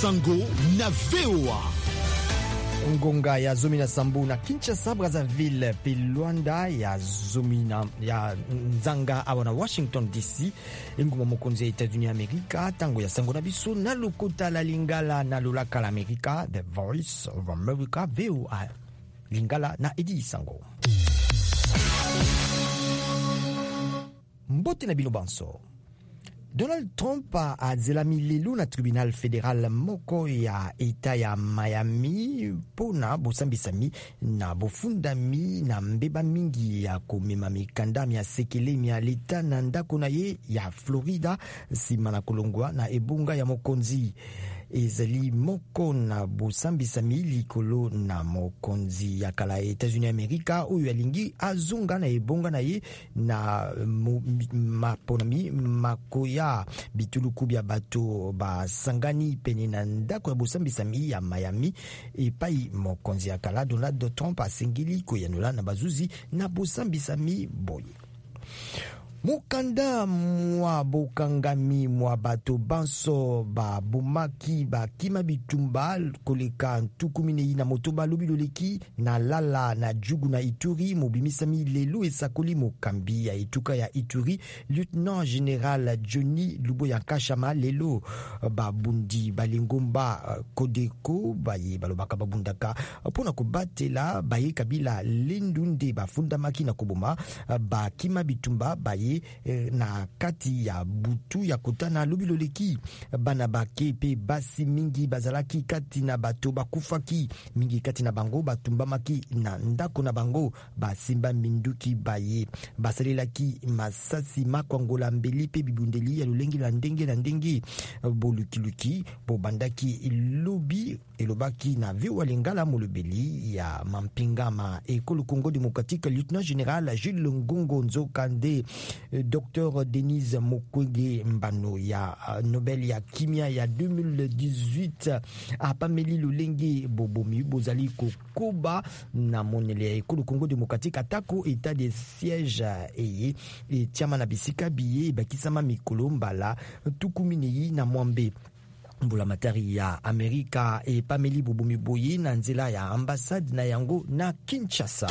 Sango na VOA. Ngonga ya Zomina Sambu na Kinshasa Brazzaville pe Luanda ya Zomina ya Nzanga awa na Washington DC nguma mokonzi ya Etats-Unis Amerika tango ya sango na biso na lokota la Lingala na lolaka la Amerika. The Voice of America VOA Lingala na Edi Sango mbote na bino banso. Donald Trump a zelami lelo na tribunal fédéral moko ya eta ya Miami pona bosambisami na bofundami na mbeba mingi ya komema mikanda ya sekelemi ya leta na ndako na ye ya Florida sima na kolongwa na ebunga ya mokonzi. Ezali moko na bosambisami likolo na mokonzi ya kala Etats-Unis Amerika oyo alingi azunga na ebonga na ye na maponami makoya bituluku bya bato basangani pene na ndako ya bosambisami ya Miami epai mokonzi ya kala Donald Trump asengeli koyanola na bazuzi na bosambisami boye. Mukanda mwa bokangami mwa bato banso ba bumaki ba kima bitumba koleka ntukumine na motoba lobiloleki na lala na jugu na Ituri mobimisami lelo esakoli mokambi ya etuka ya Ituri lieutenant général Johnny Luboya Kashama lelo babundi balingomba kodeko baye balobaka babundaka pona kobatela baye kabila lendunde bafundamaki na koboma ba kima bitumba baye na kati ya butu ya kotana lobiloleki bana bake pe basi mingi bazalaki kati na bato bakufaki mingi kati na bango batumbamaki na ndako na bango basimba minduki baye basalelaki masasi makwangola mbeli pe bibundeli ya lulengi la ndenge na ndenge bolukiluki bobandaki lobi elobaki na VOA Lingala molobeli ya mampingama ekolo Congo démocratique lieutenant général Jules Ngongo Nzokande Dr Denise Mukwege Mbano ya Nobel ya kimia ya 2018 apameli lolenge bobomi bozali kokoba na monele ya ekolo Congo démocratique atako état de siège eye etiama na bisika biye bakisama mikolo mbala tukumini na mwambe mbula matari ya Amerika epameli bobomi boye na nzela ya ambassade na yango na Kinshasa.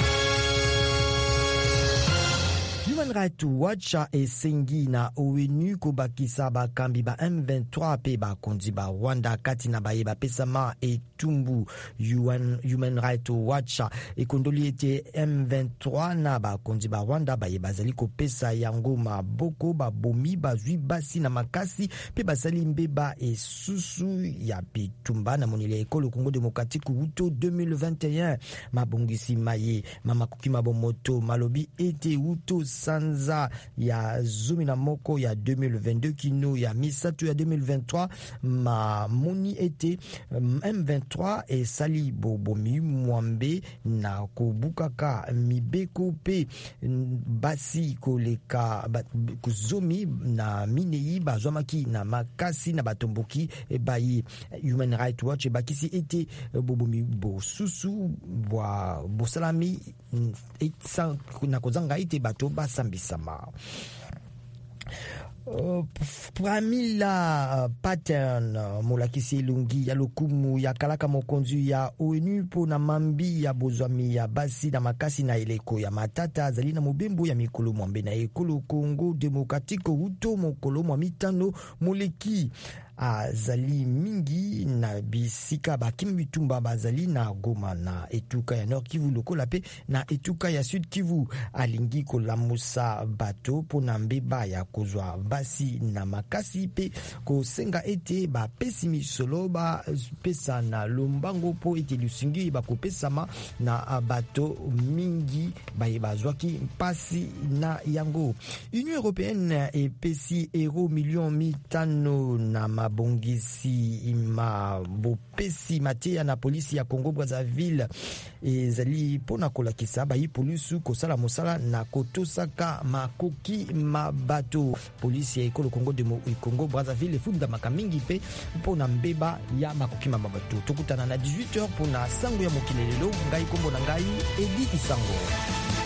Human Rights Watch esengi na ONU kobakisa bakambi ba M23 pe bakonzi ba Rwanda kati na baye bapesama etumbu. Human Rights Watch ekondoli ete M23 na bakonzi ba Rwanda baye bazali kopesa yango maboko babomi bazwi basi na makasi pe basali mbeba esusu ya bitumba na monile ekolo Congo démocratique uto 2021 mabongisi maye mama kukima bomoto malobi ete uto sanza ya zumi na moko ya 2022 kino ya misato ya 2023 ma moni ete M23 esali bobomi mwambe na kobukaka mibeko pe basi koleka kuzomi na minei bazwamaki na makasi na batomboki bayi. Human Rights Watch bakisi ete bobomi bosusu bwa bosalami na kozanga ite bato basambisama. Pramila Pattern molakisi lungi ya lokumu ya kalaka mokonzi ya ONU pona mambi ya bozwami ya basi na makasi na eleko ya matata zali na mobembo ya mikolo mwambe na ekolo Congo démocratique uto mokolo mwa mitano moleki azali mingi na bisika bakimi bitumba bazali na Goma na etuka ya Nord Kivu lokola pe na etuka ya Sud Kivu alingi kolamusa bato pona mbeba ya kozwa basi na makasi pe kosenga ete bapesi misolo bapesa na lombango po ete lusingi bakopesama na bato mingi baye bazwaki mpasi na yango. Union Européenne epesi euro million 500 na mabongisi bopesi matea na polisi ya Congo Brazzaville ezali pona kolakisa bayi polisu kosala mosala na kotosaka makoki mabato. Polisi ya ekolo Congo Brazzaville efunda makamingi pe pona mbeba ya makoki mabato. Tokutana na 18h pona sango ya mokilelelo ngai kombo na ngai Edi Isango.